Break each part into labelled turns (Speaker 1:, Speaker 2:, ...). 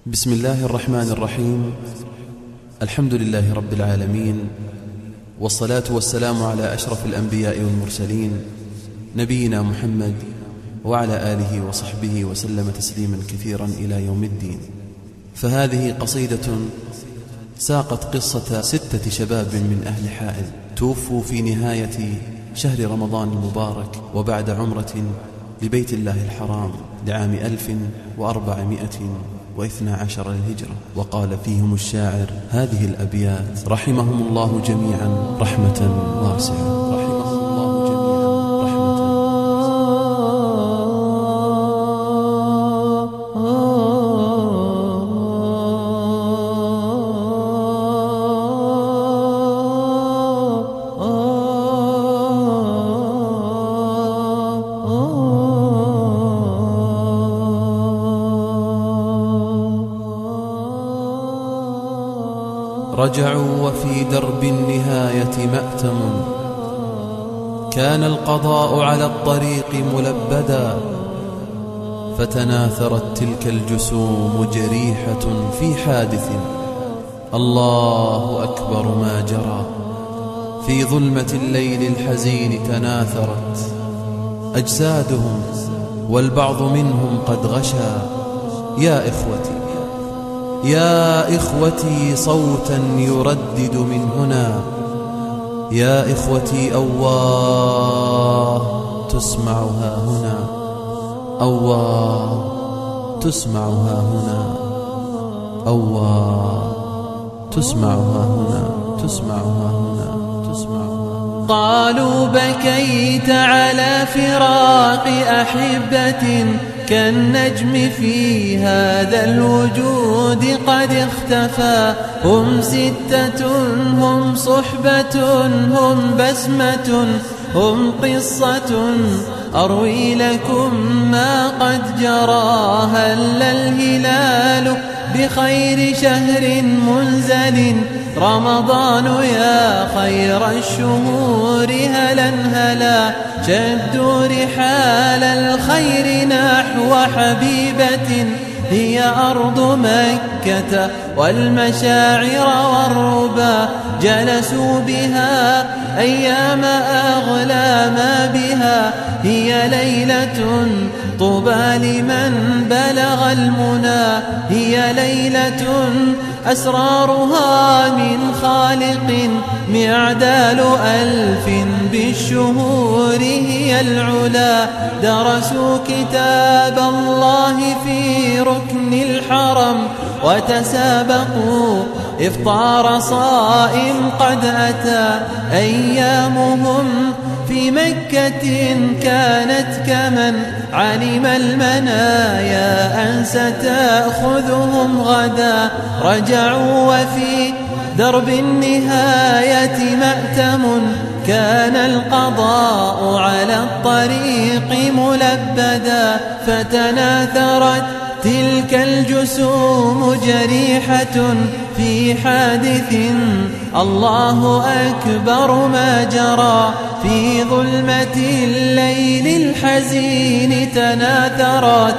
Speaker 1: بسم الله الرحمن الرحيم. الحمد لله رب العالمين، والصلاة والسلام على أشرف الأنبياء والمرسلين نبينا محمد وعلى آله وصحبه وسلم تسليما كثيرا إلى يوم الدين. فهذه قصيدة ساقت قصة 6 شباب من أهل حائل توفوا في نهاية شهر رمضان المبارك وبعد عمرة لبيت الله الحرام لعام 1412 للهجرة. وقال فيهم الشاعر هذه الأبيات: رحمهم الله جميعا رحمة واسعة، رحمهم الله جميعا رحمة رجعوا وفي درب النهاية مأتم، كان القضاء على الطريق ملبدا، فتناثرت تلك الجسوم جريحة في حادث. الله أكبر ما جرى في ظلمة الليل الحزين، تناثرت أجسادهم والبعض منهم قد غشى. يا إخوتي صوتا يردد من هنا، يا إخوتي أواه تسمعها هنا، أواه تسمعها هنا، أواه تسمعها هنا، تسمعها هنا، تسمعها هنا.
Speaker 2: قالوا بكيت على فراق أحبة، كالنجم في هذا الوجود قد اختفى. هم 6، هم صحبة، هم بسمة، هم قصة أروي لكم ما قد جرى. هل الهلال بخير شهر منزل، رمضان يا خير الشهور هلا هلا. شدوا رحال الخير نحو حبيبة، هي أرض مكة والمشاعر والربا. جلسوا بها أيام أغلى ما بها، هي ليلة طوبى لمن بلغ المنى. هي ليلة أسرارها من خالق، معدال 1000 بالشهور هي العلا. درسوا كتاب الله في ركن الحرم، وتسابقوا إفطار صائم قد أتى. أيامهم في مكة كانت كمن علم المنايا أن ستأخذهم غدا. رجعوا وفي درب النهاية مأتم، كان القضاء على الطريق ملبدا. فتناثرت تلك الجسوم جريحة في حادث. الله أكبر ما جرى في ظلمة الليل الحزين، تناثرت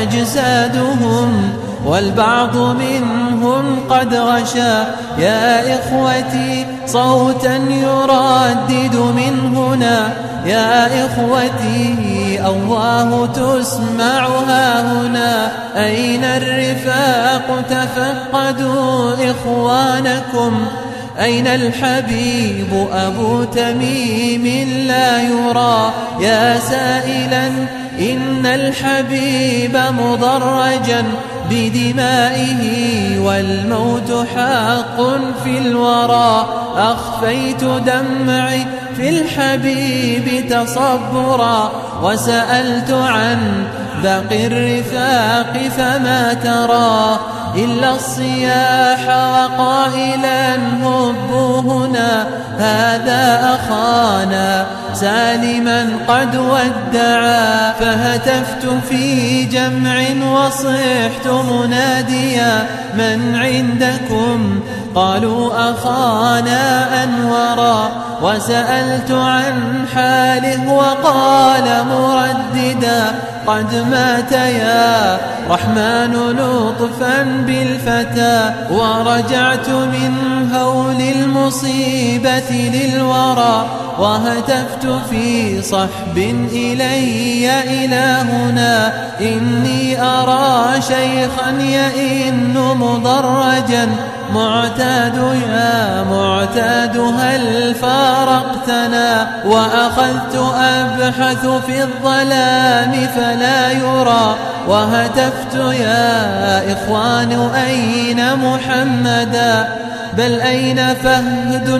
Speaker 2: أجسادهم والبعض منهم قد غشى. يا إخوتي صوتا يردد من هنا، يا إخوتي أواه تسمعها هنا. أين الرفاق تفقدوا إخوانكم، أين الحبيب أبو تميم لا يرى. يا سائلا إن الحبيب مضرجا بدمائه، والموت حق في الورى. أخفيت دمعي في الحبيب تصبرا، وسألت عن باقي الرفاق فما ترى. إلا الصياح وقائلا هبوا هنا، هذا أخانا سالما قد ودعا. فهتفت في جمع وصحت مناديا، من عندكم؟ قالوا أخانا أنورا. وسألت عن حاله وقال مرددا: قد مات يا رحمن لطفا بالفتى. ورجعت من هول المصيبة للورى وهتفت في صحب إلي إلهنا. إني أرى شيخا يئن مضرجا معتاد يا معتاد هل فارقتنا. وأخذت أبحث في الظلام فلا يرى وهتفت يا إخوان أين محمدا. بل أين فهد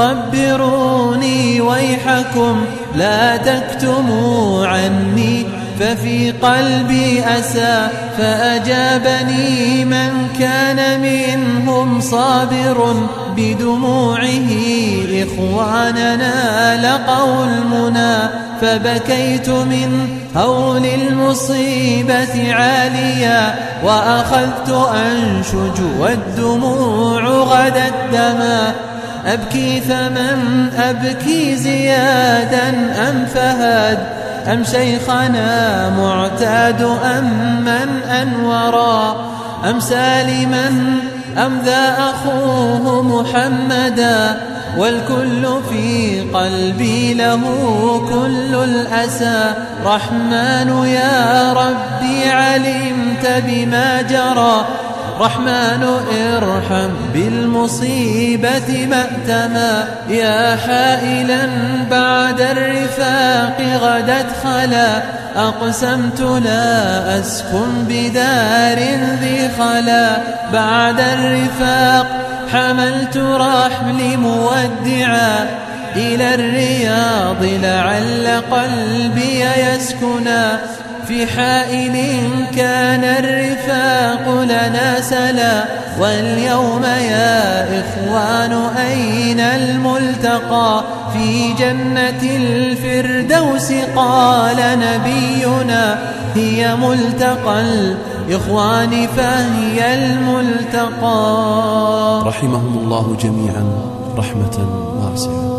Speaker 2: خبروني ويحكم لا تكتموا عني ففي قلبي أسى. فأجابني من كان منهم صابر بدموعه إخواننا لقوا المنى. فبكيت من هول المصيبة عاليا وأخذت أنشج والدموع غدت دما. أبكي فمن أبكي زيادا أم فهد أم شيخنا معتاد أم من أنورا أم سالما أم ذا أخوه محمدا. والكل في قلبي له كل الأسى. رحمن يا ربي علمت بما جرى. رحمن ارحم بالمصيبة مأتما. يا حائلا بعد الرفاق غدت خلا. أقسمت لا أسكن بدار ذي خلا. بعد الرفاق حملت رحلي مودعا إلى الرياض لعل قلبي يسكنا. في حائل كان الرفاق لنا سلا. واليوم يا إخوان أين الملتقى؟ في جنة الفردوس قال نبينا. هي ملتقى الإخوان فهي الملتقى.
Speaker 1: رحمهم الله جميعا رحمة واسعة.